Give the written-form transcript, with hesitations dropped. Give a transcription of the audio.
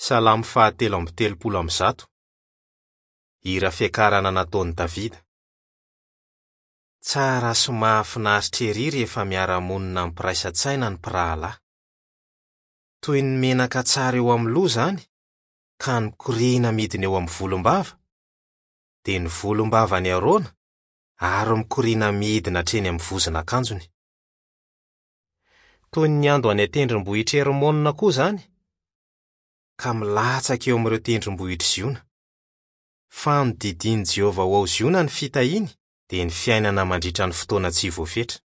Salamo 3:3. Hira fiakarana nataon'i Davida. Tsara sy mahafinaritra ery rehefa miara-monina ampiraisa-tsaina ny mpirahalahy. Toy ny menaka tsara eo amin'ny loha zany, ka ny korina midina eo amin'ny volombava, dia ny volombava ny aroana, ary mikorina midina hatreny amin'ny vozon'akanjony. Toy ny ando any tendrombohitra Hermonina koa zany, ka milatsaka eo amin'ireo tendrombohitra ziona. Fa nodidian'i Jehova ho ao ziona ny fitahiany, dia ny fiainana mandritra ny fotoana tsy voafetra.